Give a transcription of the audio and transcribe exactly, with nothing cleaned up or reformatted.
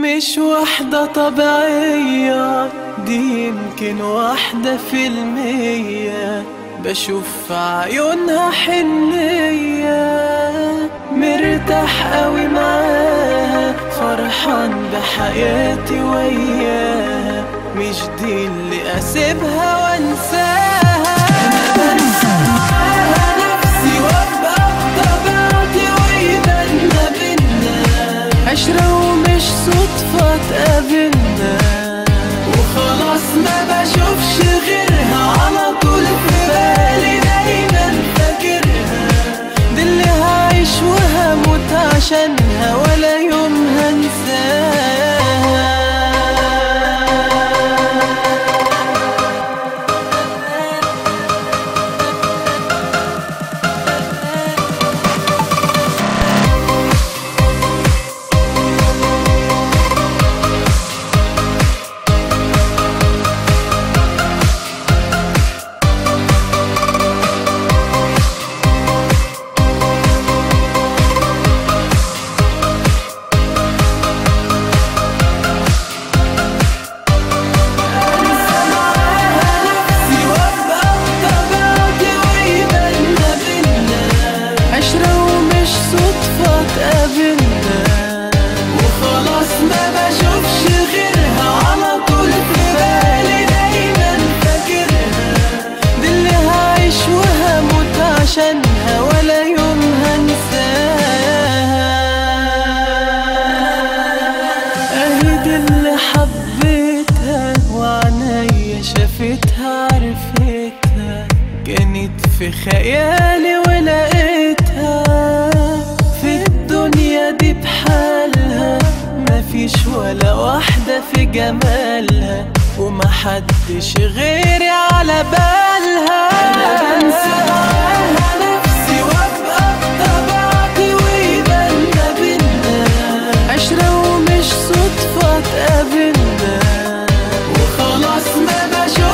مش واحدة طبيعية، دي يمكن واحدة في المية. بشوف في عيونها حنية، مرتاح قوي معاها، فرحان بحياتي وياها. مش دي اللي اسيبها وانساها. انا بنسى معاها نفسي وابقى بطبيعتي، ويبان ما بينا عشرة ومش صدفة تقابلنا. وخلاص ما بشوفش غيرها، على طول في بالي دايما فاكرها. دي اللي هعيش وهموت عشانها، ولا يوم هنساها. وخلاص ما بشوفش غيرها، على طول في بالي دايما فاكرها. دي اللي هعيش وهموت عشانها، ولا يوم هنساها. اهي دي اللي حبيتها، وعنايا شافتها عرفتها. كانت في خيالي ولقيتها، في الدنيا دي بحالها. مفيش ولا واحدة في جمالها، ومحدش غيري على بالها. أنا بنسى معاها نفسي وابقى بطبيعتي، ويبان ما بينا عشرة ومش صدفة تقابلنا. وخلاص ما بشوف